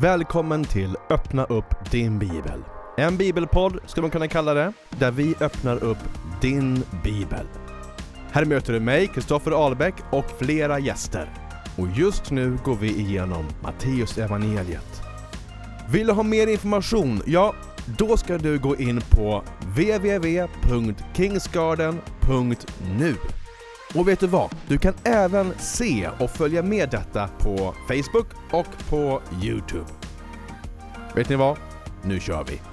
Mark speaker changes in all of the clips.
Speaker 1: Välkommen till Öppna upp din bibel. En bibelpodd ska man kunna kalla det, där vi öppnar upp din bibel. Här möter du mig, Kristoffer Ahlbäck, och flera gäster. Och just nu går vi igenom Matteus evangeliet. Vill du ha mer information? Ja, då ska du gå in på www.kingsgarden.nu. Och vet du vad? Du kan även se och följa med detta på Facebook och på YouTube. Vet ni vad? Nu kör vi!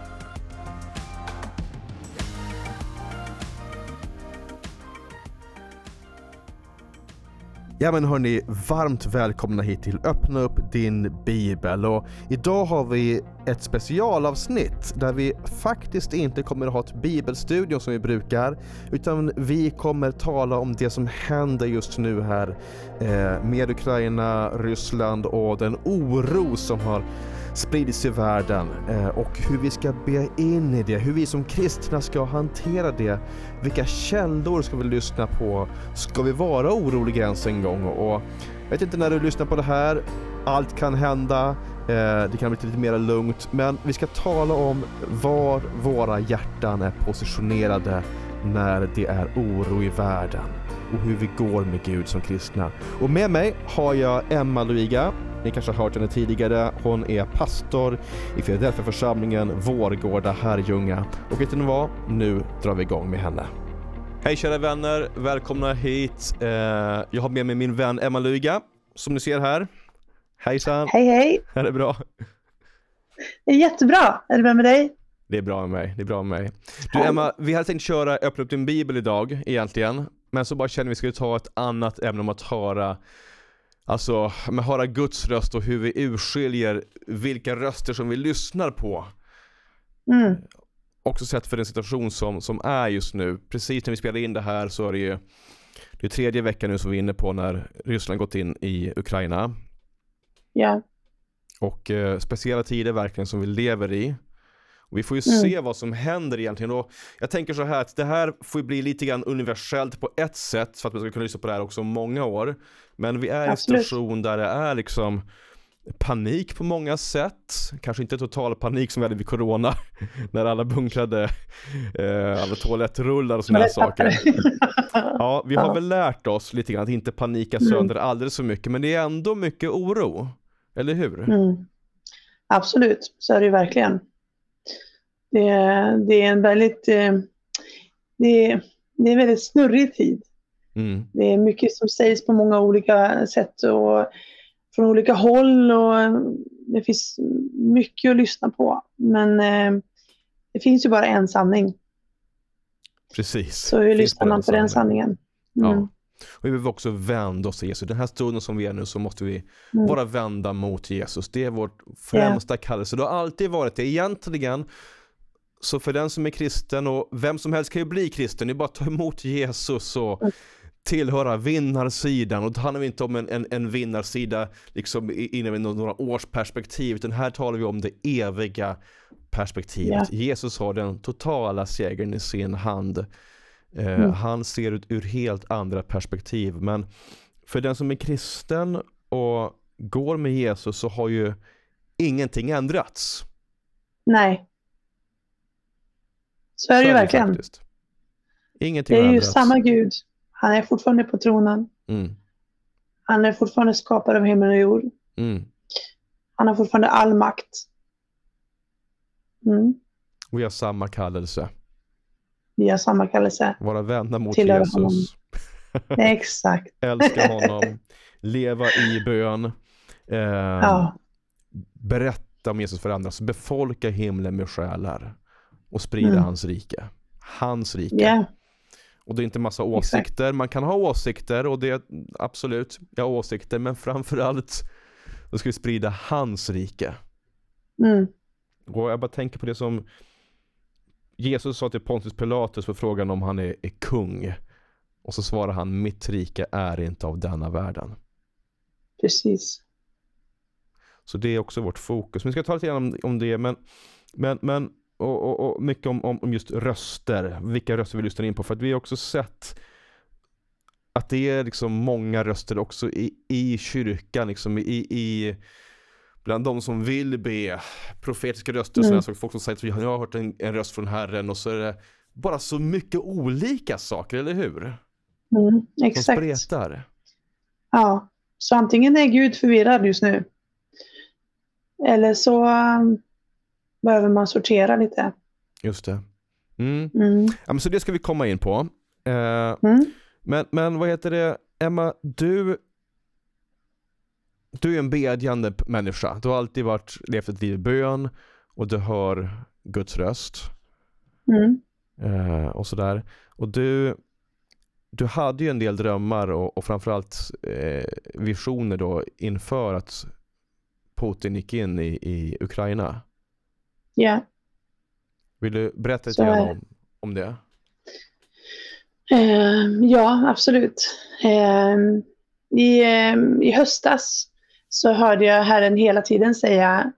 Speaker 1: Ja men hörni, varmt välkomna hit till Öppna upp din bibel. Och idag har vi ett specialavsnitt där vi faktiskt inte kommer att ha ett bibelstudio som vi brukar, utan vi kommer tala om det som händer just nu här med Ukraina, Ryssland och den oro som har spridits i världen, och hur vi ska be in i det, hur vi som kristna ska hantera det, vilka källor ska vi lyssna på, ska vi vara oroliga ens en gång? Och jag vet inte när du lyssnar på det här, allt kan hända, det kan bli lite mer lugnt, men vi ska tala om var våra hjärtan är positionerade när det är oro i världen och hur vi går med Gud som kristna. Och med mig har jag Emma Luiga. Ni kanske har hört henne tidigare. Hon är pastor i Philadelphia-församlingen Vårgårda Herrljunga. Och vet ni vad? Nu drar vi igång med henne. Hej kära vänner, välkomna hit. Jag har med mig min vän Emma Luiga, som ni ser här. Hejsan.
Speaker 2: Hej hej.
Speaker 1: Är det bra?
Speaker 2: Det är jättebra. Är det bra med dig?
Speaker 1: Det är bra med mig, det är bra med mig. Du Emma, vi hade tänkt köra Öppna upp din bibel idag egentligen. Men så bara känner vi skulle ta ett annat ämne om att höra Guds röst och hur vi urskiljer vilka röster som vi lyssnar på. Också sett för den situation som är just nu. Precis när vi spelar in det här så är det ju det tredje veckan nu som vi är inne på när Ryssland gått in i Ukraina.
Speaker 2: Ja.
Speaker 1: Och speciella tider verkligen som vi lever i. Och vi får ju se vad som händer egentligen. Och jag tänker så här att det här får bli lite grann universellt på ett sätt för att man ska kunna lyssna på det här också om många år. Men vi är i en situation där det är liksom panik på många sätt. Kanske inte total panik som vi hade vid corona när alla bunkrade alla toalettrullar och sådana här saker. Ja, vi har väl lärt oss lite grann att inte panika sönder alldeles för mycket. Men det är ändå mycket oro. Eller hur?
Speaker 2: Absolut, så är det ju verkligen. Det är en väldigt det är en väldigt snurrig tid. Det är mycket som sägs på många olika sätt och från olika håll, och det finns mycket att lyssna på, men det finns ju bara en sanning.
Speaker 1: Precis.
Speaker 2: Så hur lyssnar man på den sanningen?
Speaker 1: Ja. Och vi behöver också vända oss till Jesus. Den här stunden som vi är nu så måste vi vara vända mot Jesus. Det är vårt främsta kallelse. Det har alltid varit det egentligen. Så för den som är kristen, och vem som helst kan ju bli kristen, det är bara att ta emot Jesus och tillhöra vinnarsidan. Och då handlar vi inte om en vinnarsida liksom inom några års perspektiv, utan här talar vi om det eviga perspektivet. Jesus har den totala segern i sin hand. Han ser ut ur helt andra perspektiv. Men för den som är kristen och går med Jesus så har ju ingenting ändrats.
Speaker 2: Nej. Så är det ju verkligen.
Speaker 1: Faktiskt. Ingenting
Speaker 2: det är ju
Speaker 1: ändrats.
Speaker 2: Samma Gud. Han är fortfarande på tronen. Han är fortfarande skapare av himmel och jord. Han har fortfarande all makt.
Speaker 1: Vi har samma kallelse.
Speaker 2: Vi har samma kallelse.
Speaker 1: Vara vänner mot
Speaker 2: Tillhöra
Speaker 1: Jesus.
Speaker 2: honom. Exakt.
Speaker 1: Älska honom. Leva i bön. Berätta om Jesus för andra. Så befolka himlen med själar. Och sprida hans rike. Hans rike.
Speaker 2: Yeah.
Speaker 1: Och det är inte massa åsikter.
Speaker 2: Exakt.
Speaker 1: Man kan ha åsikter, och det är absolut, jag har åsikter. Men framförallt då ska vi sprida hans rike. Och jag bara tänker på det som Jesus sa till Pontius Pilatus på frågan om han är kung. Och så svarar han: mitt rike är inte av denna världen.
Speaker 2: Precis.
Speaker 1: Så det är också vårt fokus. Men vi ska ta lite grann om det. Men och mycket om just röster. Vilka röster vi lyssnar in på. För att vi har också sett att det är liksom många röster också i kyrkan. Liksom bland de som vill be, profetiska röster, sådana saker, folk som säger att jag har hört en röst från Herren, och så är det bara så mycket olika saker, eller hur?
Speaker 2: Exakt.
Speaker 1: Som spretar.
Speaker 2: Ja, så antingen är Gud förvirrad just nu, eller så behöver man sortera lite.
Speaker 1: Just det. Ja, men så det ska vi komma in på. Men vad heter det, Emma, du är en bedjande människa. Du har alltid levt ett liv i bön, och du hör Guds röst. Och sådär. Och du hade ju en del drömmar och framförallt visioner då inför att Putin gick in i Ukraina.
Speaker 2: Ja.
Speaker 1: Vill du berätta lite grann om det?
Speaker 2: Ja, absolut. I höstas så hörde jag Herren hela tiden säga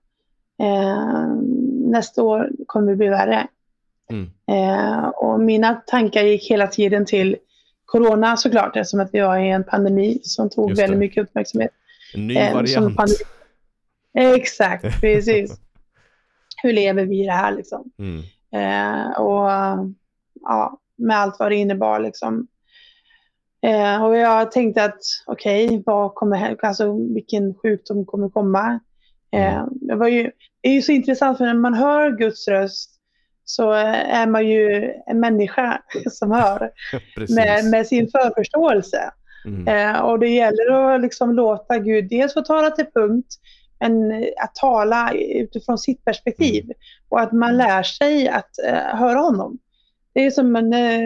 Speaker 2: nästa år kommer det bli värre. Och mina tankar gick hela tiden till corona, såklart, eftersom att vi var i en pandemi som tog väldigt mycket uppmärksamhet.
Speaker 1: En ny variant.
Speaker 2: Exakt, precis. Hur lever vi i det här liksom? Och ja, med allt vad det innebar liksom. Och jag tänkte att vad kommer, alltså vilken sjukdom kommer komma? Det är ju så intressant, för när man hör Guds röst så är man ju en människa som hör med sin förförståelse. Och det gäller att liksom låta Gud dels få tala till punkt, men att tala utifrån sitt perspektiv, och att man lär sig att höra honom. Det är som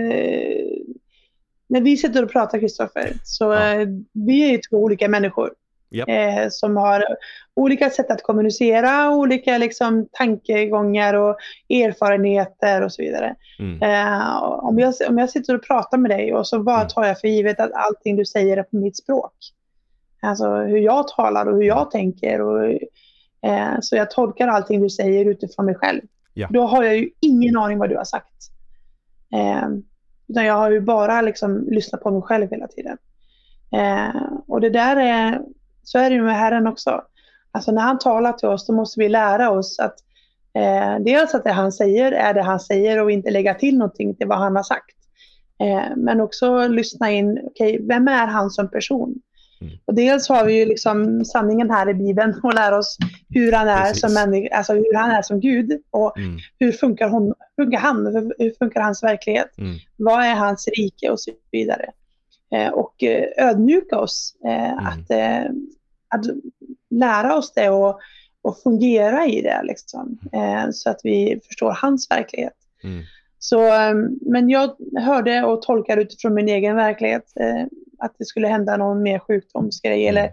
Speaker 2: när vi sitter och pratar, Kristoffer, så vi är två olika människor. Som har olika sätt att kommunicera, olika liksom tankegångar och erfarenheter och så vidare. Om jag sitter och pratar med dig, och så bara tar jag för givet att allting du säger är på mitt språk. Alltså hur jag talar och hur jag tänker, och så jag tolkar allting du säger utifrån mig själv. Då har jag ju ingen aning vad du har sagt. Utan jag har ju bara liksom lyssnat på mig själv hela tiden. Och det där är, så är det ju med Herren också. Alltså när han talar till oss, då måste vi lära oss att dels att det han säger är det han säger, och inte lägga till någonting till vad han har sagt. Men också lyssna in, vem är han som person? Och dels har vi ju liksom sanningen här i Bibeln, och lära oss hur han är som människa, alltså hur han är som Gud, och hur funkar han, hur funkar hans verklighet, vad är hans rike och så vidare. Och ödmjuka oss att lära oss det och fungera i det liksom, så att vi förstår hans verklighet. Så, men jag hörde och tolkade utifrån min egen verklighet att det skulle hända någon mer sjukdomsgrej eller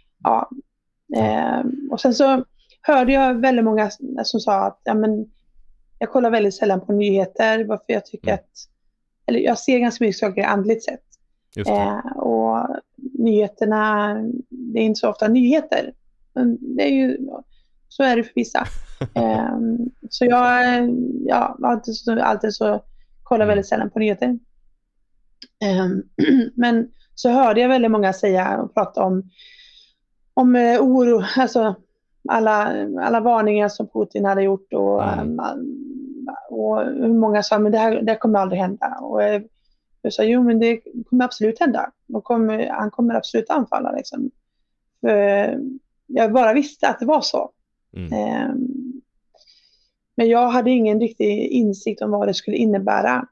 Speaker 2: och sen så hörde jag väldigt många som sa att jag kollar väldigt sällan på nyheter, varför jag tycker eller jag ser ganska mycket saker andligt sett. Och nyheterna, det är inte så ofta nyheter, men det är ju, så är det för vissa. Så jag alltid så kollar väldigt sällan på nyheter. Men så hörde jag väldigt många säga och prata om oro, alltså alla varningar som Putin hade gjort, och hur många sa men det kommer aldrig hända, och jag sa men det kommer absolut hända, han kommer absolut anfalla liksom. Jag bara visste att det var så. Men jag hade ingen riktig insikt om vad det skulle innebära.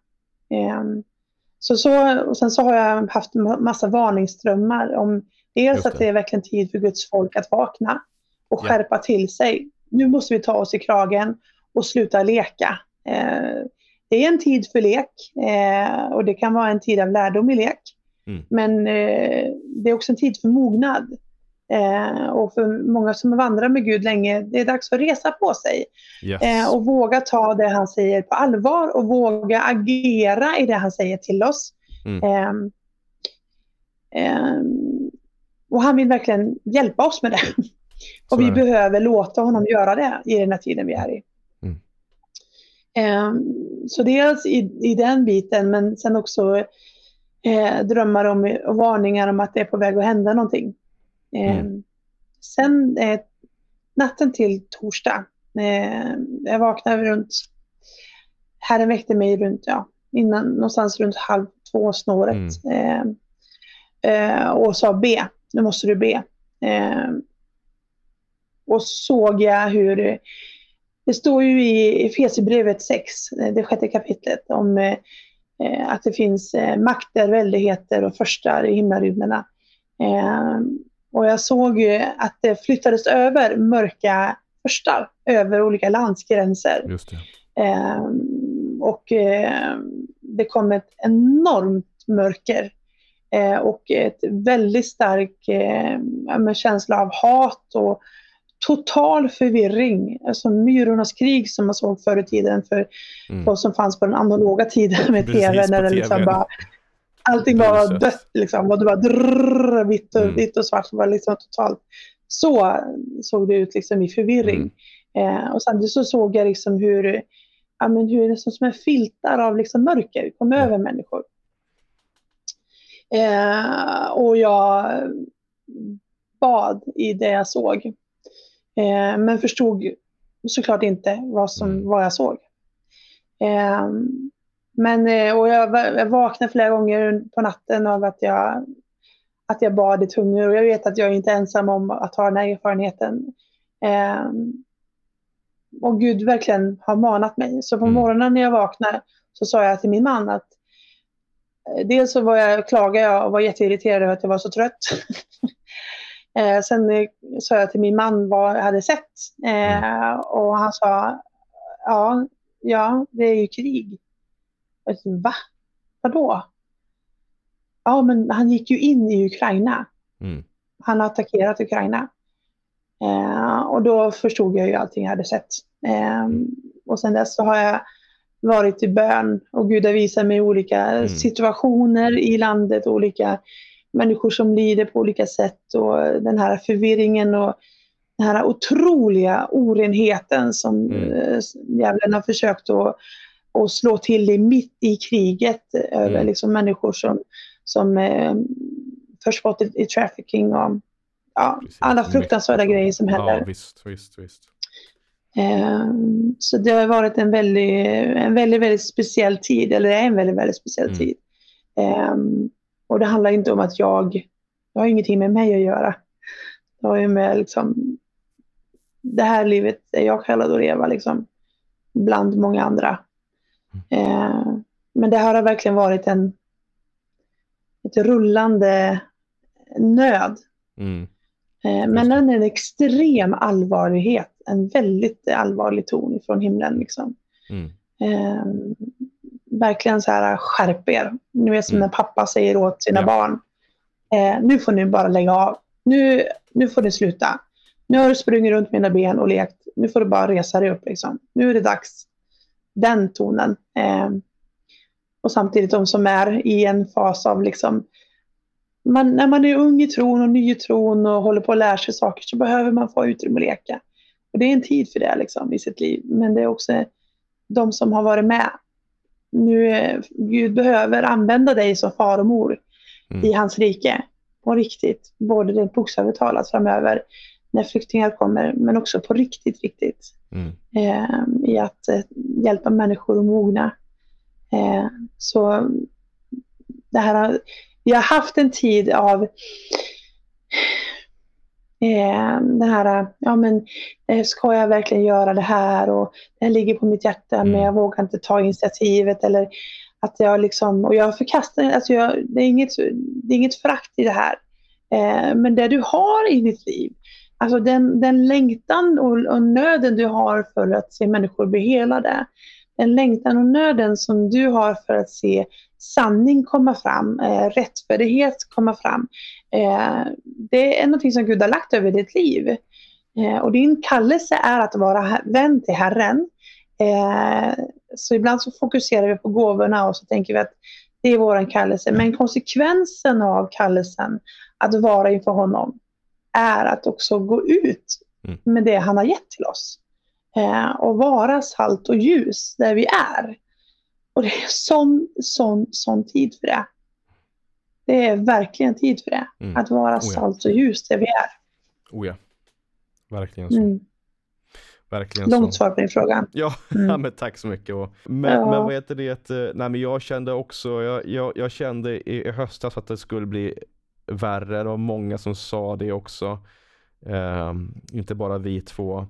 Speaker 2: Och sen så har jag haft massa varningsströmmar om dels att det är verkligen tid för Guds folk att vakna och skärpa till sig. Nu måste vi ta oss i kragen och sluta leka. Det är en tid för lek, och det kan vara en tid av lärdom i lek. Men det är också en tid för mognad. Och för många som vandrar med Gud länge, det är dags att resa på sig. Och våga ta det han säger på allvar, och våga agera i det han säger till oss. Och han vill verkligen hjälpa oss med det. Och vi behöver låta honom göra det i den här tiden vi är i. Så dels i den biten, men sen också drömmar om och varningar om att det är på väg att hända någonting. Sen natten till torsdag. Jag vaknade runt, Herren väckte mig runt, någonstans runt 1:30 snåret. Och sa be, nu måste du be. Och såg jag hur, det står ju i Efesierbrevet 6, det 6:e kapitlet, om att det finns makter, väldigheter och förstar i himlarymderna. Och jag såg att det flyttades över mörka förstar över olika landsgränser.
Speaker 1: Just det.
Speaker 2: Och det kom ett enormt mörker och ett väldigt stark känsla av hat och total förvirring. Alltså myrornas krig som man såg förr i tiden för vad som fanns på den analoga tiden med tv, när det liksom bara allting bara var dött liksom, och det var vitt och svart, var liksom totalt. Så såg det ut liksom i förvirring. Och samtidigt så såg jag liksom hur det som en filtar av liksom mörker kom över människor. Och jag bad i det jag såg. Men förstod såklart inte vad jag såg. Och jag vaknade flera gånger på natten av att jag bad i tungor. Och jag vet att jag är inte ensam om att ha den här erfarenheten. Och Gud verkligen har manat mig. Så på morgonen när jag vaknade så sa jag till min man att dels så klagade jag och var jätteirriterad över att jag var så trött. Sen sa jag till min man vad jag hade sett. Och han sa, ja, det är ju krig. Jag sa, va? Vadå? Ja, men han gick ju in i Ukraina. Han har attackerat Ukraina. Och då förstod jag ju allting jag hade sett. Och sen dess så har jag varit i bön. Och Gud har visat mig olika situationer i landet. Olika människor som lider på olika sätt. Och den här förvirringen och den här otroliga orenheten som djävulen har försökt att slå till i mitt i kriget. Över liksom människor som först fått i trafficking och alla fruktansvärda grejer som händer.
Speaker 1: Ja, visst.
Speaker 2: Så det har varit en väldigt, väldigt speciell tid. Eller är en väldigt, väldigt speciell tid. Och det handlar inte om att jag har ingenting med mig att göra. Det har ju med liksom, det här livet är jag kallad att leva liksom, bland många andra. Men det här har verkligen varit ett rullande nöd. Men en extrem allvarlighet, en väldigt allvarlig ton från himlen liksom. Verkligen så här, skärp er. Nu är som när pappa säger åt sina barn, nu får ni bara lägga av, nu får ni sluta, nu har du sprungit runt mina ben och lekt, nu får du bara resa dig upp liksom. Nu är det dags. Den tonen. Och samtidigt de som är i en fas av liksom, när man är ung i tron och ny i tron och håller på att lära sig saker, så behöver man få utrymme att leka. Och det är en tid för det liksom, i sitt liv. Men det är också de som har varit med. Gud behöver använda dig som far och mor i hans rike. På riktigt. Både det bokstavligt talat framöver när flyktingar kommer, men också på riktigt. I att hjälpa människor att mogna. Så det här vi har haft en tid av den här, ska jag verkligen göra det här, och det ligger på mitt hjärta men jag vågar inte ta initiativet, eller att jag liksom, och jag förkastar, alltså det är inget förakt i det här, men det du har i ditt liv, alltså den längtan och nöden du har för att se människor bli helade, den längtan och nöden som du har för att se sanning komma fram, rättfärdighet komma fram. Det är något som Gud har lagt över ditt liv. Och din kallelse är att vara vän till Herren. Så ibland så fokuserar vi på gåvorna och så tänker vi att det är våran kallelse. Men konsekvensen av kallelsen att vara inför honom är att också gå ut med det han har gett till oss. Och vara salt och ljus där vi är. Och det är sån tid för det. Det är verkligen tid för det. Att vara salt och ljus där vi är.
Speaker 1: Ja, verkligen så. verkligen
Speaker 2: långt
Speaker 1: så.
Speaker 2: svar på din fråga.
Speaker 1: Ja, men tack så mycket. Men vad heter det? Nej, men jag kände också, jag kände i höstas att det skulle bli värre. Det var många som sa det också. Inte bara vi två.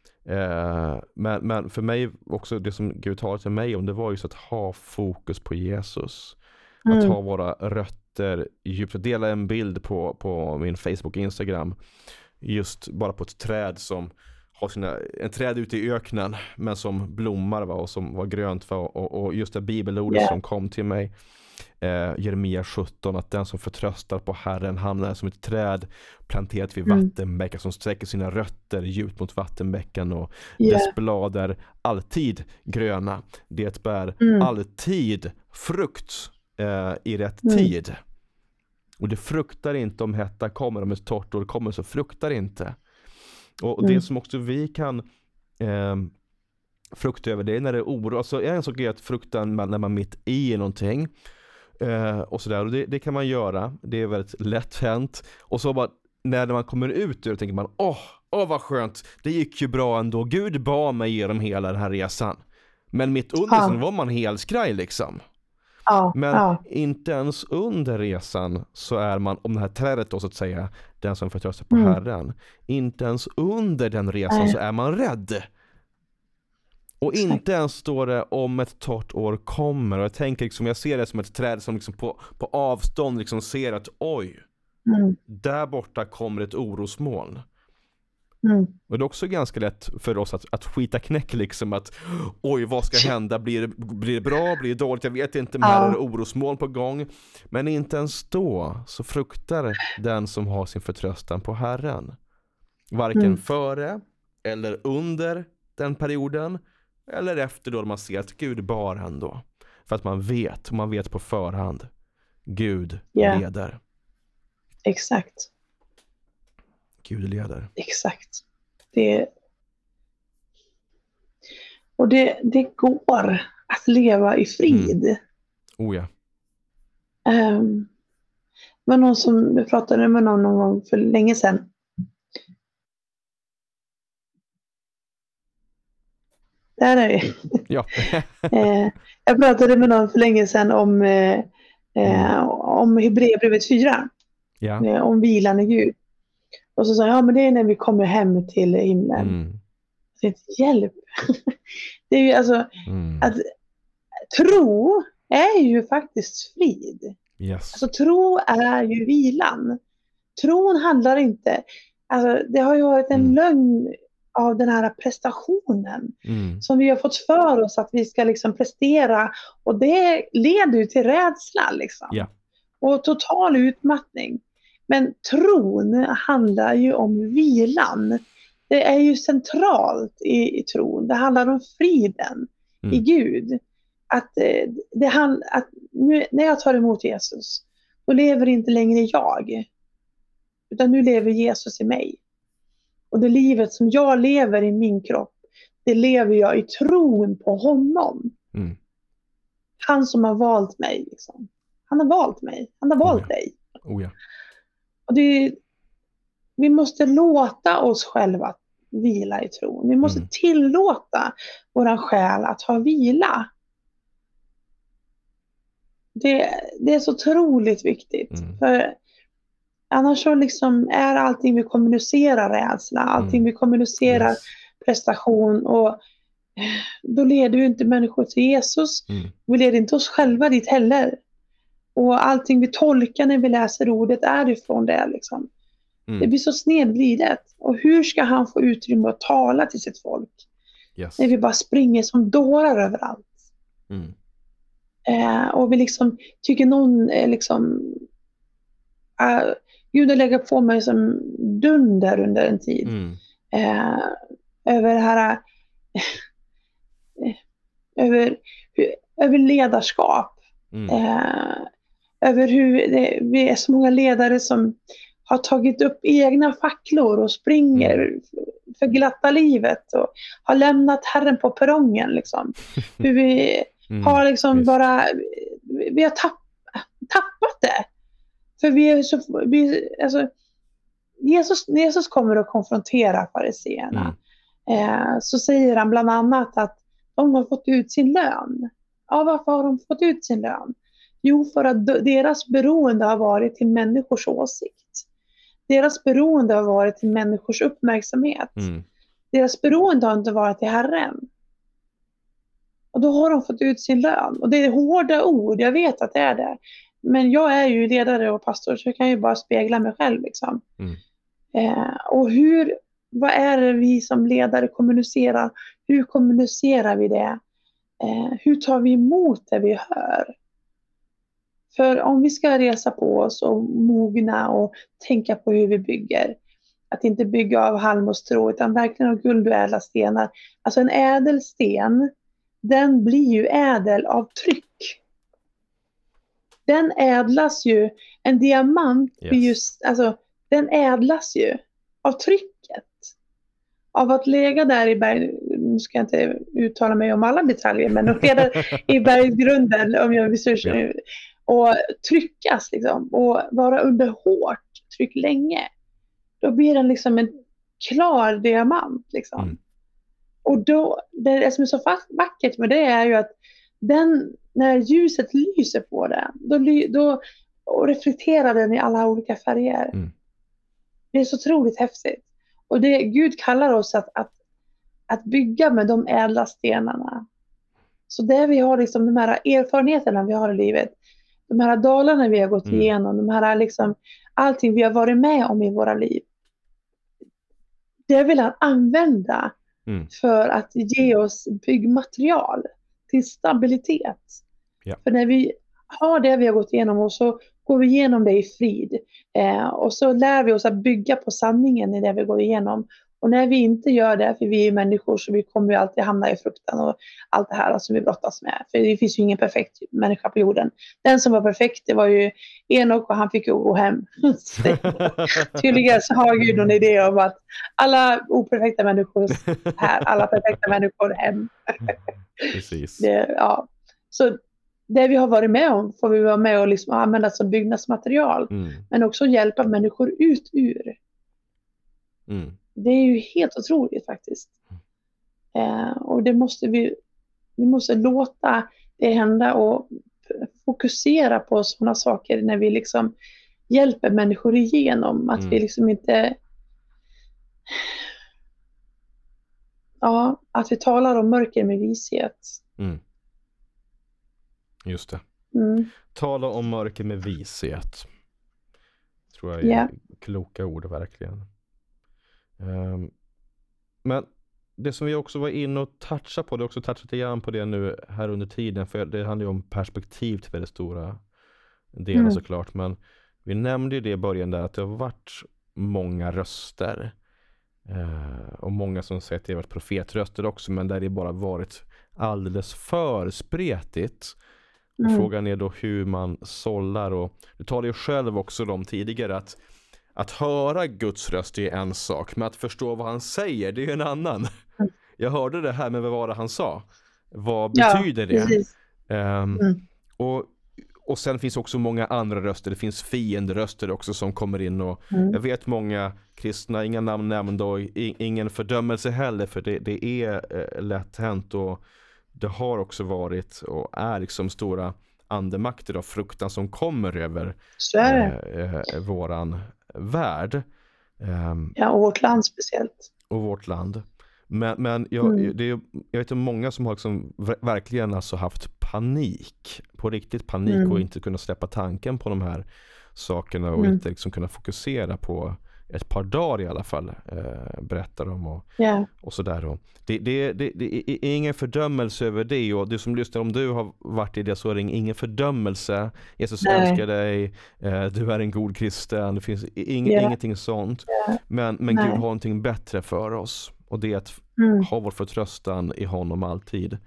Speaker 1: Men för mig också, det som Gud talade till mig om, det var just att ha fokus på Jesus. Att ha våra rötter djupt. Dela en bild på min Facebook och Instagram. Just bara på ett träd som har en träd ute i öknen, men som blommar, va, och som var grönt, va, och just det bibelordet som kom till mig, Jeremia 17, att den som förtröstar på Herren, han är som ett träd planterat vid vattenbäckar, som sträcker sina rötter djupt mot vattenbäcken, och dess blad är alltid gröna. Det bär alltid frukt i rätt tid. Och det fruktar inte om hetta kommer, om ett torrt år kommer, så fruktar inte. Och det som också vi kan frukta över, det är när det är oro. Alltså en sak är att frukta när man mitt i någonting och sådär. Och det kan man göra. Det är väldigt lätt hänt. Och så bara när man kommer ut ur det tänker man, åh vad skönt. Det gick ju bra ändå. Gud bad mig genom hela den här resan. Men mitt under så var man helskraj liksom. Men inte ens under resan så är man, om det här trädet då så att säga, den som förtröstar på Herren, inte ens under den resan så är man rädd. Och inte ens står det om ett torrt år kommer. Och jag tänker liksom, jag ser det som ett träd som liksom på avstånd liksom ser att oj, där borta kommer ett orosmoln. Och det är också ganska lätt för oss att skita knäck liksom, att oj, vad ska hända, blir det bra, blir det dåligt, jag vet inte, men här är det orosmoln på gång. Men inte ens då så fruktar den som har sin förtröstan på Herren, varken före eller under den perioden, eller efter då man ser att Gud bar ändå, för att man vet på förhand, Gud leder.
Speaker 2: Exakt.
Speaker 1: Gud leder.
Speaker 2: Exakt. Det går att leva i frid.
Speaker 1: Oh ja.
Speaker 2: Men någon som pratade med någon gång för länge sedan. Där är vi.
Speaker 1: Ja.
Speaker 2: Jag pratade med någon för länge sedan om Hebreerbrevet 4.
Speaker 1: Ja.
Speaker 2: Om vilan i Gud. Och så sa jag, men det är när vi kommer hem till himlen. Så hjälp. Det är ju alltså att tro är ju faktiskt frid.
Speaker 1: Yes.
Speaker 2: Alltså tro är ju vilan. Tron handlar inte, alltså det har ju varit en lögn av den här prestationen som vi har fått för oss att vi ska liksom prestera, och det leder ju till rädsla liksom.
Speaker 1: Yeah.
Speaker 2: Och total utmattning. Men tron handlar ju om vilan. Det är ju centralt i tron. Det handlar om friden i Gud. Att nu, när jag tar emot Jesus, då lever inte längre jag, utan nu lever Jesus i mig. Och det livet som jag lever i min kropp, det lever jag i tron på honom. Han som har valt mig liksom. Han har valt mig. Han har valt dig.
Speaker 1: Oh ja.
Speaker 2: Och vi måste låta oss själva vila i tron. Vi måste tillåta våran själ att ha vila. Det är så otroligt viktigt. För annars så liksom är allting vi kommunicerar rädsla. Allting vi kommunicerar prestation. Och då leder ju inte människor till Jesus. Vi leder inte oss själva dit heller. Och allting vi tolkar när vi läser ordet är ifrån det liksom. Det blir så snedvridet. Och hur ska han få utrymme att tala till sitt folk?
Speaker 1: Yes.
Speaker 2: När vi bara springer som dårar överallt. Och vi liksom tycker någon liksom Gud har legat på mig som dunder under en tid. Över det här över ledarskap. Över hur vi är så många ledare som har tagit upp egna facklor och springer för glatta livet och har lämnat Herren på perrongen liksom. Hur vi har liksom bara vi har tappat det. För alltså Jesus kommer att konfrontera fariséerna. så säger han bland annat att de har fått ut sin lön. Ja, varför har de fått ut sin lön? Jo, för att deras beroende har varit till människors åsikt. Deras beroende har varit till människors uppmärksamhet. Deras beroende har inte varit till Herren. Och då har de fått ut sin lön. Och det är hårda ord, jag vet att det är det. Men jag är ju ledare och pastor, så jag kan ju bara spegla mig själv. Liksom. Och vad är det vi som ledare kommunicerar? Hur kommunicerar vi det? Hur tar vi emot det vi hör? För om vi ska resa på oss och mogna och tänka på hur vi bygger. Att inte bygga av halm och strå, utan verkligen av guld och ädla stenar. Alltså en ädelsten, den blir ju ädel av tryck. Den ädlas ju, en diamant blir just, alltså den ädlas ju av trycket. Av att lägga där i berg, nu ska jag inte uttala mig om alla detaljer, men att lägga i berggrunden om jag vill och tryckas liksom, och vara under hårt tryck länge. Då blir den liksom en klar diamant liksom. Och då, det som är så vackert med det är ju att när ljuset lyser på den, då reflekterar den i alla olika färger. Det är så otroligt häftigt. Och Gud kallar oss att bygga med de ädla stenarna. Så där vi har liksom de här erfarenheterna vi har i livet, de här dalarna vi har gått igenom, de här liksom, allting vi har varit med om i våra liv. Det vill han använda för att ge oss byggmaterial till stabilitet. För när vi har det vi har gått igenom, och så går vi igenom det i frid. Och så lär vi oss att bygga på sanningen i det vi går igenom. Och när vi inte gör det, för vi är människor, så vi kommer ju alltid hamna i fruktan och allt det här som vi brottas med. För det finns ju ingen perfekt människa på jorden. Den som var perfekt, det var ju Enok, och han fick ju gå hem. Tydligen så har Gud någon idé om att alla operfekta människor här, alla perfekta människor hem.
Speaker 1: Precis.
Speaker 2: Så det vi har varit med om får vi vara med och liksom använda som byggnadsmaterial. Men också hjälpa människor ut ur. Det är ju helt otroligt faktiskt. Och det måste vi måste låta det hända och fokusera på sådana saker när vi liksom hjälper människor igenom. Att vi liksom inte... att vi talar om mörker med vishet.
Speaker 1: Just det. Tala om mörker med vishet. Tror jag är kloka ord verkligen. Men det som vi också var inne och touchade på, det också touchat igen på det nu här under tiden, för det handlar ju om perspektiv till väldigt stora delar såklart, men vi nämnde ju det i början där att det har varit många röster och många som säger att det har varit profetröster också, men där det bara varit alldeles för spretigt. Och frågan är då hur man sållar, och du talade ju själv också om tidigare att höra Guds röst är en sak, men att förstå vad han säger, det är en annan. Jag hörde det här, men vad var det han sa? Vad betyder det? Och sen finns också många andra röster. Det finns fienderöster också som kommer in. Och jag vet många kristna, inga namn nämnda och ingen fördömelse heller, för det är lätt hänt, och det har också varit och är liksom stora andemakter och fruktan som kommer över våran värld.
Speaker 2: Och vårt land speciellt.
Speaker 1: Och vårt land. Men jag vet om många som har liksom verkligen alltså haft panik. På riktigt panik och inte kunna släppa tanken på de här sakerna och inte liksom kunna fokusera på ett par dagar i alla fall, berättar de och sådär. Det är ingen fördömelse över det, och du som lyssnar, om du har varit i det, så är det ingen fördömelse. Jesus älskar dig, du är en god kristen, det finns ingenting sånt. Men Gud har någonting bättre för oss, och det är att ha vår förtröstan i honom alltid.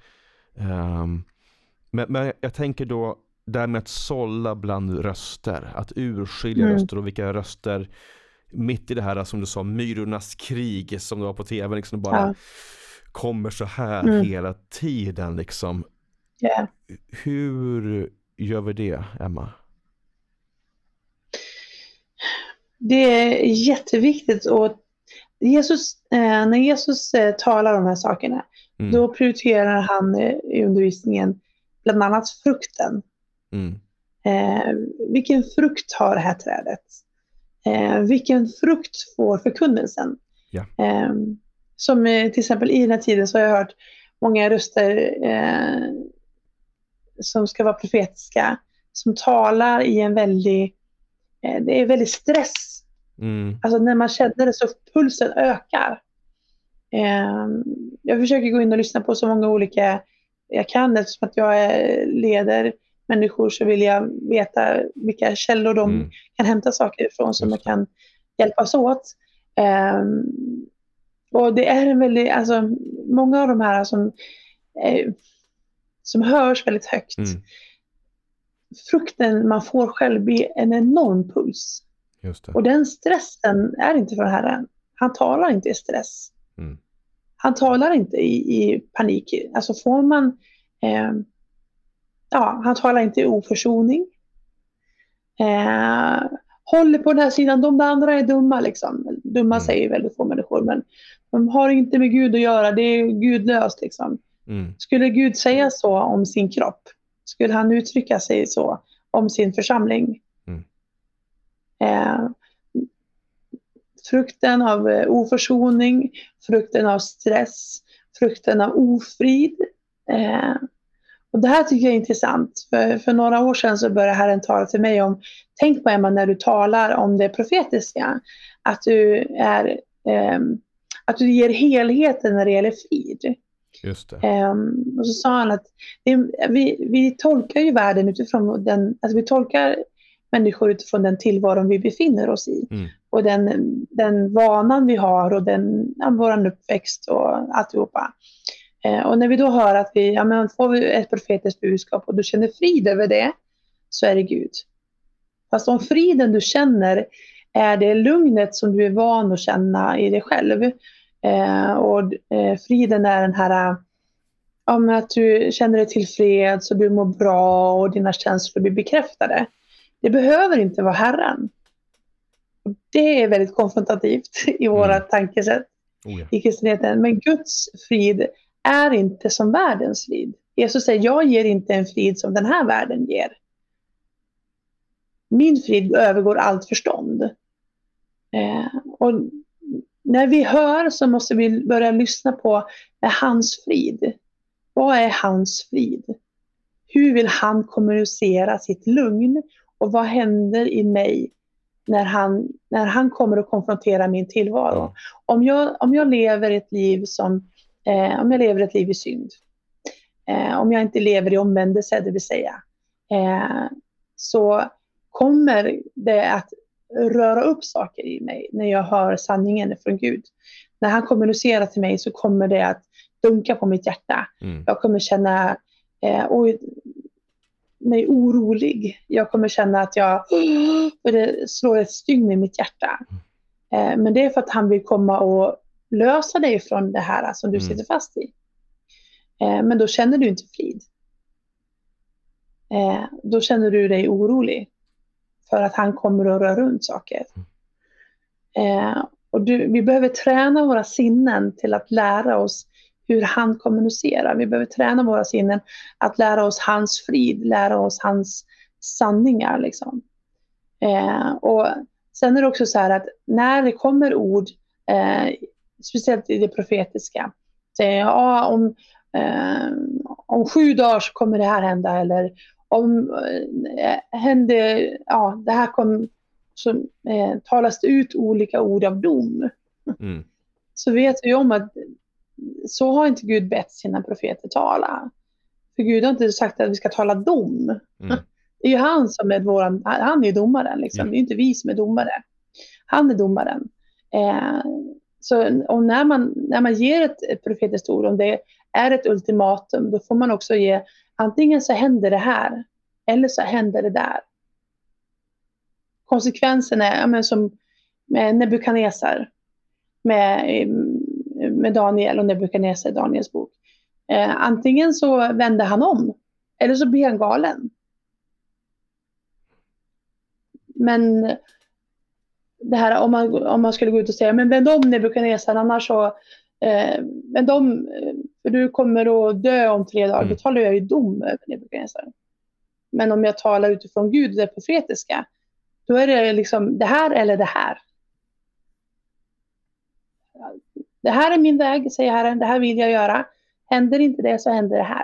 Speaker 1: Men jag tänker då där med att sålla bland röster, att urskilja röster, och vilka röster mitt i det här, som du sa, myrornas krig som du var på tv, liksom bara kommer så här hela tiden liksom. Hur gör vi det, Emma?
Speaker 2: Det är jätteviktigt när Jesus talar om de här sakerna, då prioriterar han i undervisningen bland annat frukten. Vilken frukt har det här trädet? Vilken frukt får förkunnelsen?
Speaker 1: Ja.
Speaker 2: Som till exempel i den här tiden så har jag hört många röster som ska vara profetiska, som talar i en det är väldigt stress. Alltså när man känner det så pulsen ökar. Jag försöker gå in och lyssna på så många olika jag kan, eftersom att jag leder människor, så vill jag veta vilka källor de kan hämta saker ifrån, så man kan hjälpas åt. Och det är en väldigt, alltså många av de här som hörs väldigt högt. Frukten man får själv blir en enorm puls.
Speaker 1: Just det.
Speaker 2: Och den stressen är inte från Herren. Han talar inte i stress. Han talar inte i panik. Alltså får man han talar inte i oförsoning. Håller på den här sidan, de andra är dumma liksom. Dumma säger väldigt få människor, men de har inte med Gud att göra, det är gudlöst liksom. Skulle Gud säga så om sin kropp? Skulle han uttrycka sig så om sin församling? Frukten av oförsoning, frukten av stress, frukten av ofrid. Och det här tycker jag är intressant. För några år sedan så började Herren tala till mig om, tänk på Emma när du talar om det profetiska, att du ger helheten när det gäller frid.
Speaker 1: Just det.
Speaker 2: Och så sa han att vi tolkar ju världen utifrån alltså vi tolkar människor utifrån den tillvaron vi befinner oss i. Och den vanan vi har och våran uppväxt och alltihopa. Och när vi då hör att får vi ett profetiskt budskap och du känner frid över det, så är det Gud. Fast om friden du känner är det lugnet som du är van att känna i dig själv. Friden är den här att du känner dig tillfreds och du mår bra och dina känslor blir bekräftade. Det behöver inte vara Herren. Och det är väldigt konfrontativt i våra tankesätt i kristenheten. Men Guds frid är inte som världens frid. Jesus säger, jag ger inte en frid som den här världen ger. Min frid övergår allt förstånd. Och när vi hör så måste vi börja lyssna på hans frid. Vad är hans frid? Hur vill han kommunicera sitt lugn? Och vad händer i mig när han kommer att konfrontera min tillvaro? Om jag lever ett liv om jag lever ett liv i synd, om jag inte lever i omvändelse, det vill säga, så kommer det att röra upp saker i mig när jag hör sanningen från Gud. När han kommunicerar till mig så kommer det att dunka på mitt hjärta. Jag kommer känna mig orolig. Jag kommer känna att det slår ett stygn i mitt hjärta. Men det är för att han vill komma och lösa dig från det här som du sitter fast i. Men då känner du inte frid. Då känner du dig orolig. För att han kommer att röra runt saker. Vi behöver träna våra sinnen till att lära oss hur han kommunicerar. Vi behöver träna våra sinnen att lära oss hans frid. Lära oss hans sanningar. Liksom. Och sen är det också så här att när det kommer ord, speciellt i det profetiska. Om 7 dagar så kommer det här hända. Eller om det här kom, så talas det ut olika ord av dom. Så vet vi om att så har inte Gud bett sina profeter tala. För Gud har inte sagt att vi ska tala dom. Det är ju han som är han är domaren liksom. Det är inte vi som är domare. Han är domaren. Så om när man ger ett profetiskt ord, om det är ett ultimatum, då får man också ge, antingen så händer det här eller så händer det där. Konsekvensen är som med Nebukadnesar, med Daniel och Nebukadnesar i Daniels bok. Antingen så vänder han om eller så blir han galen. Men det här om man skulle gå ut och säga, men vänd om Nebukadnessar, annars så vänd om, för du kommer att dö om 3 dagar. Då talar jag ju dom över Nebukadnessar. Men om jag talar utifrån Gud, det profetiska, då är det liksom det här eller det här. Det här är min väg, säger Herren, det här vill jag göra. Händer inte det så händer det här.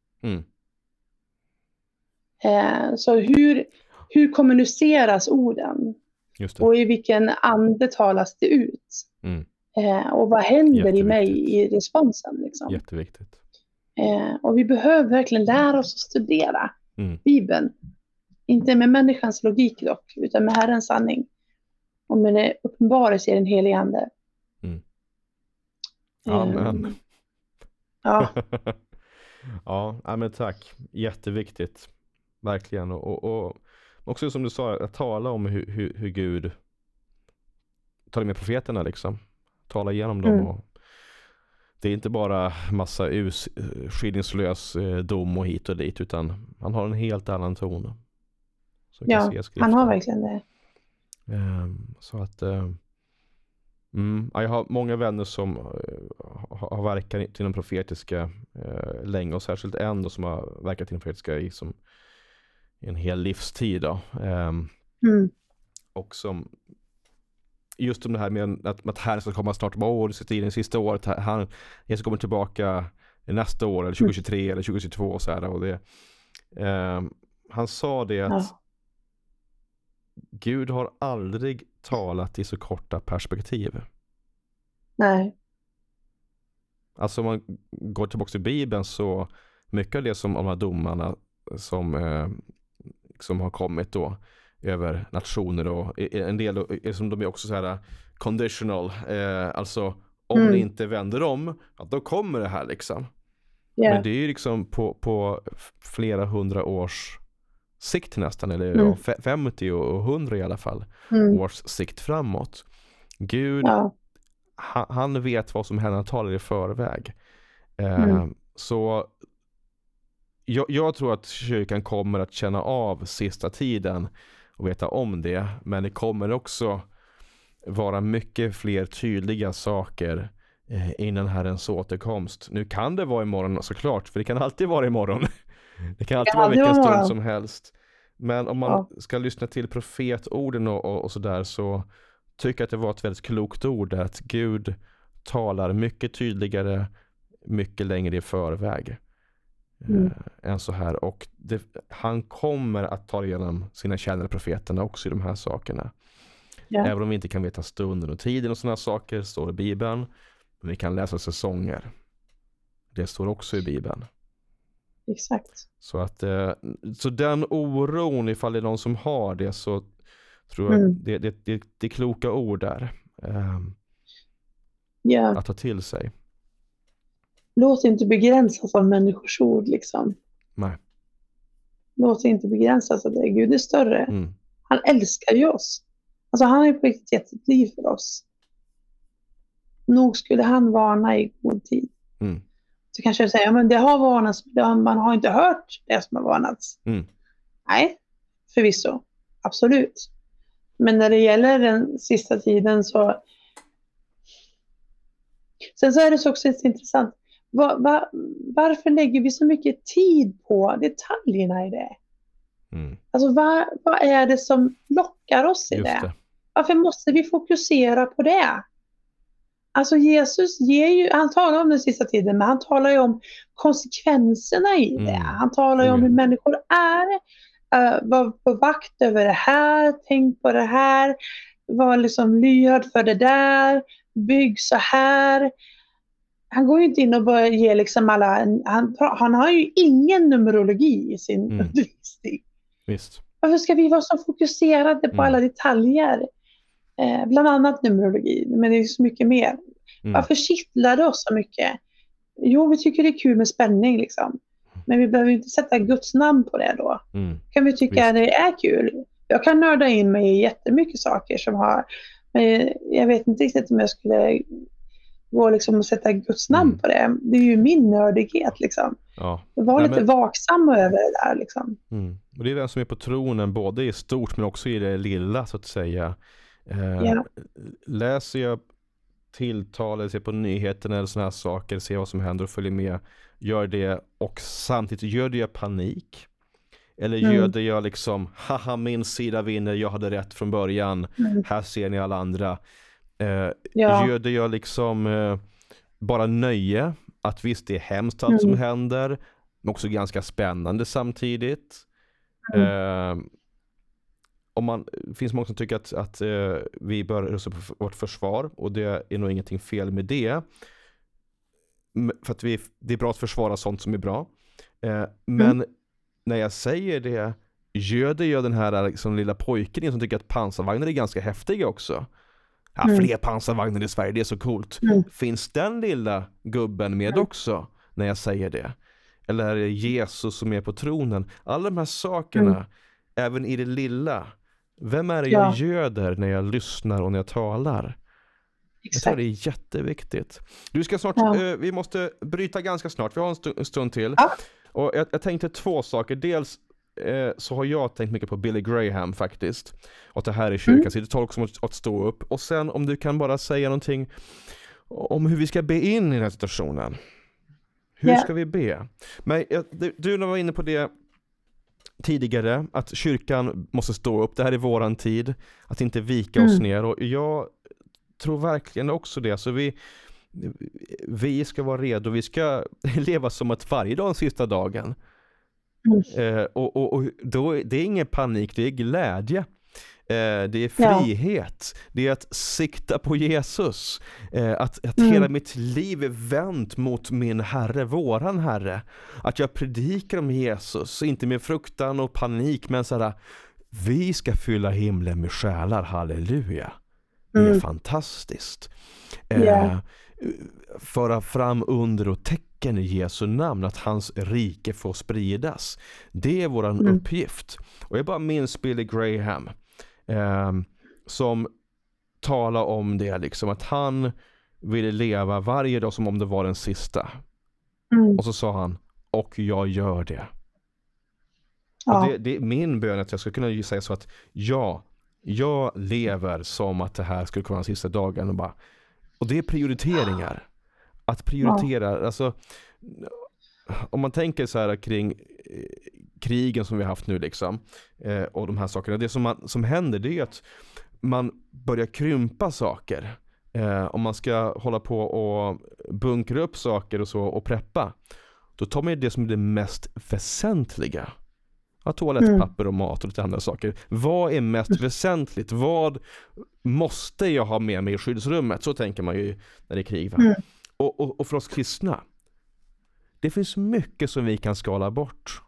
Speaker 2: Så hur kommuniceras orden?
Speaker 1: Just det.
Speaker 2: Och i vilken ande talas det ut? Och vad händer i mig i responsen? Liksom?
Speaker 1: Jätteviktigt.
Speaker 2: Och vi behöver verkligen lära oss att studera Bibeln. Inte med människans logik dock, utan med Herrens sanning. Och med det uppenbarelse i den helige ande.
Speaker 1: Amen.
Speaker 2: Ja.
Speaker 1: Ja, men tack. Jätteviktigt. Verkligen. Och också som du sa, att tala om hur Gud talar med profeterna liksom. Tala igenom dem. Och det är inte bara massa urskillningslös dom och hit och dit, utan han har en helt annan ton.
Speaker 2: Ja, han har verkligen det.
Speaker 1: Så att jag har många vänner som har verkat inom profetiska länge, och särskilt en då som har verkat inom profetiska i en hel livstid då. Och som just om det här med att Herren ska komma snart, det sitter i det sista året, Jesus kommer tillbaka nästa år eller 2023 eller 2022 och så här, och det han sa det att Gud har aldrig talat i så korta perspektiv.
Speaker 2: Nej.
Speaker 1: Alltså om man går tillbaka till Bibeln, så mycket av det som de här domarna som har kommit då över nationer, och en del som de är också så här conditional, alltså om ni inte vänder om, att då kommer det här liksom. Men det är ju liksom på flera hundra års sikt nästan, eller 50 och 100 i alla fall års sikt framåt. Gud, han vet vad som händer, talar i förväg. Så jag tror att kyrkan kommer att känna av sista tiden och veta om det, men det kommer också vara mycket fler tydliga saker innan Herrens återkomst. Nu kan det vara imorgon såklart, för det kan alltid vara imorgon. Det kan alltid vara vilken stund som helst. Men om man ska lyssna till profetorden och sådär, så tycker jag att det var ett väldigt klokt ord där, att Gud talar mycket tydligare, mycket längre i förväg än så här. Och han kommer att ta igenom sina tjänare profeterna också i de här sakerna. Även om vi inte kan veta stunden och tiden och sådana saker, står det i Bibeln. Men vi kan läsa säsonger. Det står också i Bibeln.
Speaker 2: Exakt.
Speaker 1: Så att så den oron, ifall det är någon som har det, så tror jag det är kloka ord där. Att ta till sig.
Speaker 2: Låt inte begränsas av människors ord liksom.
Speaker 1: Nej.
Speaker 2: Låt inte begränsas av det. Gud är större. Han älskar ju oss. Alltså han har ju på riktigt gett sitt liv för oss. Nog skulle han varna i god tid. Så kanske jag säger, men det har varnats, man har inte hört det som har varnats. Nej, förvisso. Absolut. Men när det gäller den sista tiden så... Sen så är det så också intressant. Varför lägger vi så mycket tid på detaljerna i det? Alltså vad är det som lockar oss i det? Varför måste vi fokusera på det? Alltså Jesus han talar om den sista tiden, men han talar ju om konsekvenserna i det. Han talar ju om hur människor är. Var på vakt över det här, tänk på det här, var liksom lyhörd för det där, bygg så här. Han går ju inte in och börjar ge liksom alla, han har ju ingen numerologi i sin undervisning.
Speaker 1: Visst.
Speaker 2: Varför ska vi vara så fokuserade på alla detaljer? Bland annat numerologi, men det är så mycket mer. Varför kittlar det oss så mycket? Jo, vi tycker det är kul med spänning liksom. Men vi behöver inte sätta Guds namn på det då. Kan vi tycka att det är kul? Jag kan nörda in mig i jättemycket saker som har... Men jag vet inte riktigt om jag skulle gå liksom och sätta Guds namn på det. Det är ju min nördighet liksom. Var lite vaksam över det där liksom.
Speaker 1: Och det är vem som är på tronen, både i stort men också i det lilla så att säga. Läser jag tilltal eller ser på nyheterna eller såna här saker, ser vad som händer och följer med, gör det, och samtidigt gör det jag panik? Eller gör det jag liksom, haha, min sida vinner, jag hade rätt från början, här ser ni alla andra. Gör det jag liksom bara nöje, att visst det är hemskt allt som händer, men också ganska spännande samtidigt. Det finns många som tycker att vi bör rusta på vårt försvar, och det är nog ingenting fel med det. För att det är bra att försvara sånt som är bra. Men när jag säger det, gör det jag den här liksom, lilla pojken som tycker att pansarvagnar är ganska häftiga också. Ja, fler pansarvagnar i Sverige, det är så coolt. Finns den lilla gubben med också när jag säger det? Eller är det Jesus som är på tronen? Alla de här sakerna, även i det lilla. Vem är det jag göder när jag lyssnar och när jag talar? Jag tror det är jätteviktigt. Du ska snart, vi måste bryta ganska snart. Vi har en stund till. Och jag tänkte 2 saker. Dels så har jag tänkt mycket på Billy Graham faktiskt. Och det här är kyrkan. Så det tar också att stå upp. Och sen om du kan bara säga någonting om hur vi ska be in i den här situationen. Hur ska vi be? Men du var inne på det tidigare, att kyrkan måste stå upp. Det här är våran tid. Att inte vika oss ner. Och jag tror verkligen också det. Så vi ska vara redo. Vi ska leva som att varje dag är den sista dagen. Och då, det är ingen panik, det är glädje. Det är frihet. Det är att sikta på Jesus. Att hela mitt liv är vänt mot min Herre, våran Herre. Att jag predikar om Jesus, inte med fruktan och panik, men sådär, vi ska fylla himlen med själar, halleluja. Det är fantastiskt. Föra fram under och tecken i Jesu namn, att hans rike får spridas. Det är våran uppgift. Och jag bara minns Billy Graham som talar om det, liksom, att han ville leva varje dag som om det var den sista. Och så sa han, och jag gör det. Och det är min bön, att jag ska kunna säga så, att jag lever som att det här skulle kunna vara den sista dagen. Och det är prioriteringar. Att prioritera, alltså, om man tänker så här kring krigen som vi har haft nu liksom, och de här sakerna, det som händer, det är att man börjar krympa saker. Om man ska hålla på och bunkra upp saker och så och preppa, då tar man det som är det mest väsentliga. Toalettpapper och mat och lite andra saker. Vad är mest väsentligt? Vad måste jag ha med mig i skyddsrummet? Så tänker man ju när det är krig. Och för oss kristna, det finns mycket som vi kan skala bort.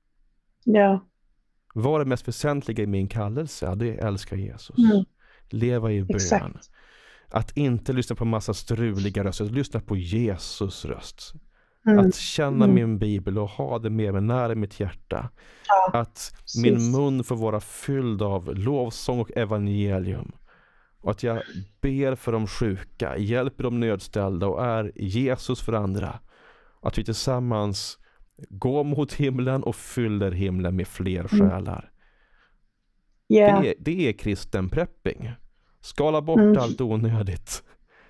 Speaker 1: Vad är det mest väsentliga i min kallelse? Ja, det är att älska Jesus. Leva i bön.
Speaker 2: Exakt.
Speaker 1: Att inte lyssna på en massa struliga röster. Lyssna på Jesus röst. Att känna min bibel och ha det med mig nära mitt hjärta. Att min mun får vara fylld av lovsång och evangelium. Och att jag ber för de sjuka, hjälper de nödställda och är Jesus för andra. Att vi tillsammans går mot himlen och fyller himlen med fler själar. Det är kristen prepping. Skala bort allt onödigt.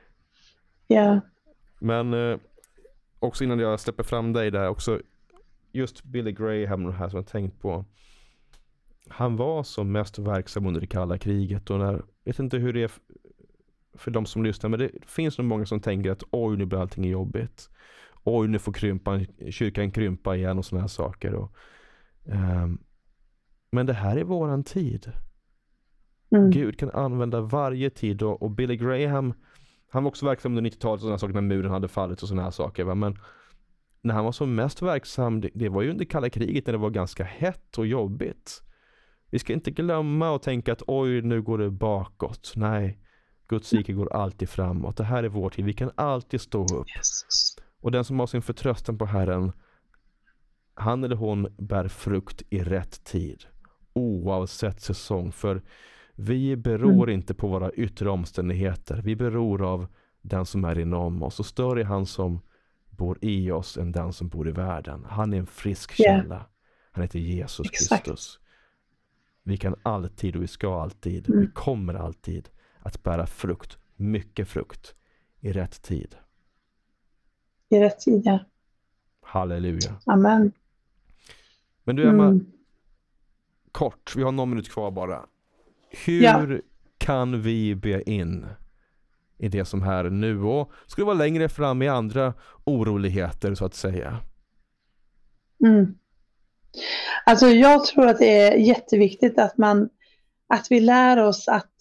Speaker 1: Men också innan jag släpper fram dig där, också just Billy Graham här som jag tänkt på. Han var som mest verksam under det kalla kriget, och jag vet inte hur det är för de som lyssnar, men det finns nog många som tänker att oj, nu blir allting jobbigt. Oj, nu får kyrkan krympa igen och såna här saker. Men det här är våran tid. Gud kan använda varje tid, och Billy Graham, han var också verksam under 90-talet och sådana saker när muren hade fallit och sådana här saker. Va? Men när han var som mest verksam, det var ju under kalla kriget när det var ganska hett och jobbigt. Vi ska inte glömma och tänka att oj, nu går det bakåt. Nej, Guds rike går alltid framåt. Det här är vår tid. Vi kan alltid stå upp. Och den som har sin förtröstan på Herren, han eller hon bär frukt i rätt tid. Oavsett säsong. För vi beror inte på våra yttre omständigheter. Vi beror av den som är inom oss. Och större är han som bor i oss än den som bor i världen. Han är en frisk källa. Han heter Jesus Kristus. Vi kan alltid och vi ska alltid. Vi kommer alltid att bära frukt, mycket frukt, i rätt tid.
Speaker 2: I rätt tid, ja.
Speaker 1: Halleluja.
Speaker 2: Amen.
Speaker 1: Men du Emma, kort, vi har någon minut kvar bara. Hur kan vi be in i det som här nu, och skulle vara längre fram i andra oroligheter så att säga?
Speaker 2: Alltså jag tror att det är jätteviktigt att vi lär oss att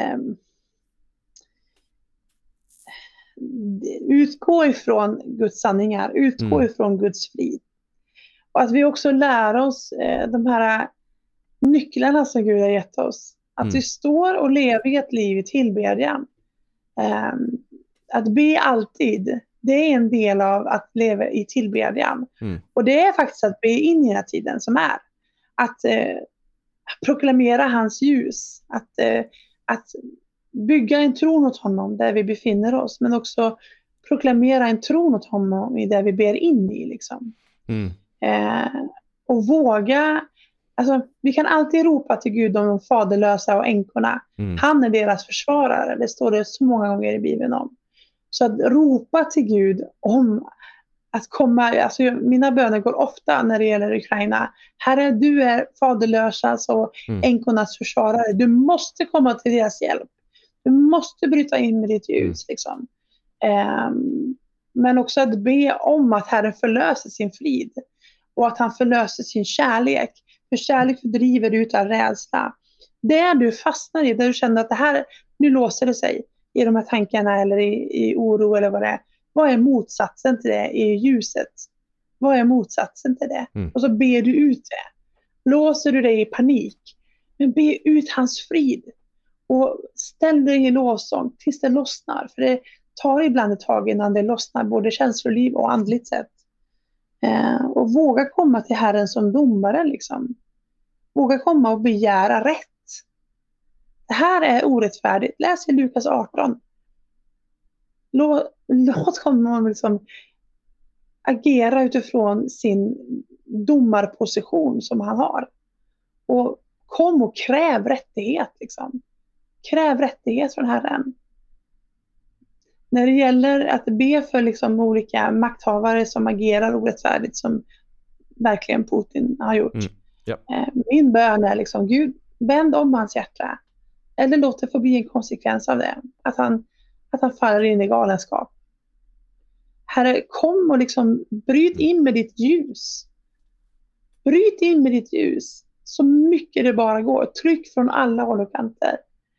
Speaker 2: utgå ifrån Guds sanningar, utgå ifrån Guds frid. Och att vi också lär oss de här nycklarna som Gud har gett oss. Att vi står och lever ett liv i tillbedjan. Att be alltid, det är en del av att leva i tillbedjan. Och det är faktiskt att be in i den här tiden som är. Att proklamera hans ljus. Att bygga en tron åt honom där vi befinner oss. Men också proklamera en tron åt honom i där vi ber in i. Liksom. Och våga. Alltså, vi kan alltid ropa till Gud om de faderlösa och änkorna. Han är deras försvarare. Det står det så många gånger i Bibeln om. Så att ropa till Gud om att komma. Alltså, mina böner går ofta när det gäller Ukraina. Herre, du är faderlösas och änkornas försvarare. Du måste komma till deras hjälp. Du måste bryta in med ditt ljus. Liksom. Men också att be om att Herren förlöser sin frid. Och att han förlöser sin kärlek. För kärlek fördriver utan rädsla. Där du fastnar i, där du känner att det här, nu låser det sig i de här tankarna eller i oro eller vad det är. Vad är motsatsen till det i ljuset? Vad är motsatsen till det? Och så ber du ut det. Låser du dig i panik. Men be ut hans frid. Och ställ dig i lovsång tills det lossnar. För det tar ibland ett tag innan det lossnar. Både känsloliv och andligt sätt. Och våga komma till Herren som domare. Liksom. Våga komma och begära rätt. Det här är orättfärdigt. Läs i Lukas 18. Låt honom liksom agera utifrån sin domarposition som han har. Och kom och kräv rättighet. Liksom. Kräv rättighet från Herren. När det gäller att be för liksom olika makthavare som agerar orättfärdigt, som verkligen Putin har gjort. Min bön är liksom, Gud, vänd om hans hjärta. Eller låt det få bli en konsekvens av det. Att han faller in i galenskap. Herre, kom och liksom bryt in med ditt ljus. Bryt in med ditt ljus. Så mycket det bara går. Tryck från alla håll och kanter.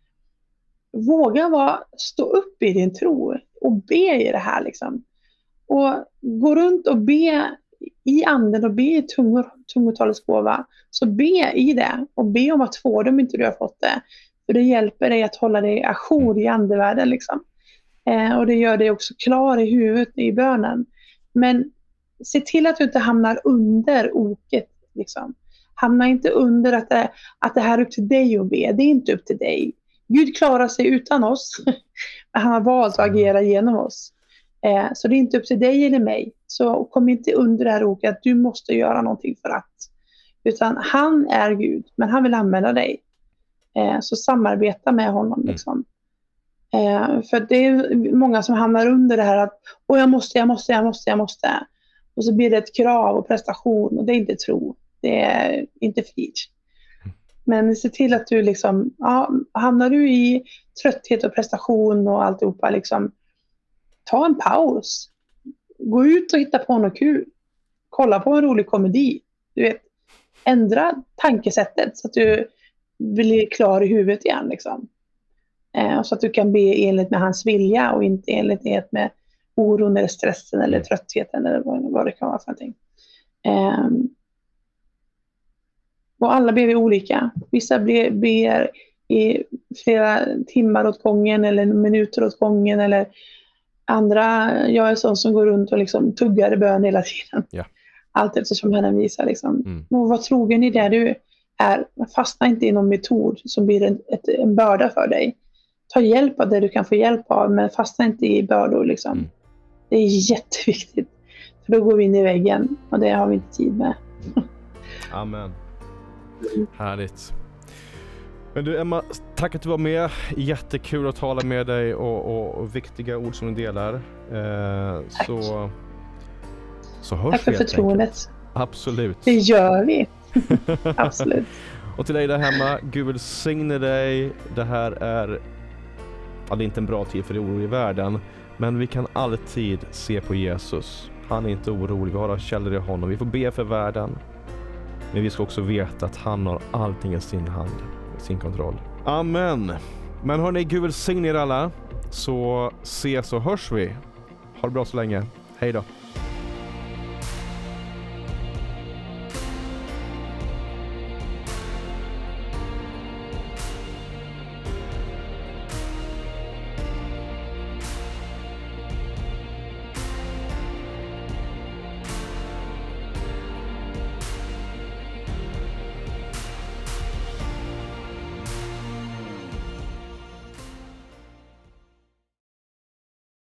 Speaker 2: Våga stå upp i din tro och be i det här liksom. Och gå runt och be i anden och be i tungotalets gåva. Så be i det och be om att få det om inte du har fått det. För det hjälper dig att hålla dig ajour i andevärlden liksom. Och det gör dig också klar i huvudet i bönen. Men se till att du inte hamnar under oket liksom. Hamna inte under att det här är upp till dig att be. Det är inte upp till dig. Gud klarar sig utan oss. Men han har valt att agera genom oss. Så det är inte upp till dig eller mig. Så kom inte under det här oket att du måste göra någonting för att. Utan han är Gud. Men han vill använda dig. Så samarbeta med honom liksom. För det är många som hamnar under det här att jag måste. Och så blir det ett krav och prestation. Och det är inte tro. Det är inte frid. Men se till att du liksom, hamnar du i trötthet och prestation och alltihopa liksom, ta en paus. Gå ut och hitta på något kul. Kolla på en rolig komedi. Du vet, ändra tankesättet så att du blir klar i huvudet igen liksom. Så att du kan be enligt med hans vilja och inte enligt med oron eller stressen eller tröttheten eller vad det kan vara för någonting. Och alla ber vi olika. Vissa ber i flera timmar åt gången eller minuter åt gången eller andra, jag är sån som går runt och liksom tuggar bön hela tiden.
Speaker 1: Ja.
Speaker 2: Allt eftersom Herren visar liksom. Och var trogen i det du är. Fastna inte i någon metod som blir en börda för dig. Ta hjälp av det du kan få hjälp av, men fastna inte i bördor liksom. Det är jätteviktigt. För då går vi in i väggen och det har vi inte tid med.
Speaker 1: Amen. Härligt. Men du Emma, tack att du var med. Jättekul att tala med dig och viktiga ord som du delar.
Speaker 2: Tack.
Speaker 1: Så hörs
Speaker 2: tack för
Speaker 1: vi
Speaker 2: förtroendet.
Speaker 1: Absolut.
Speaker 2: Det gör vi. Absolut.
Speaker 1: Och till dig där hemma, Gud välsigne dig. Det här är, det är inte en bra tid för det oro i världen. Men vi kan alltid se på Jesus. Han är inte orolig, vi har källor i honom. Vi får be för världen. Men vi ska också veta att han har allting i sin hand, i sin kontroll. Amen. Men hörni, Gud välsigne er alla. Så ses och hörs vi. Ha det bra så länge. Hej då.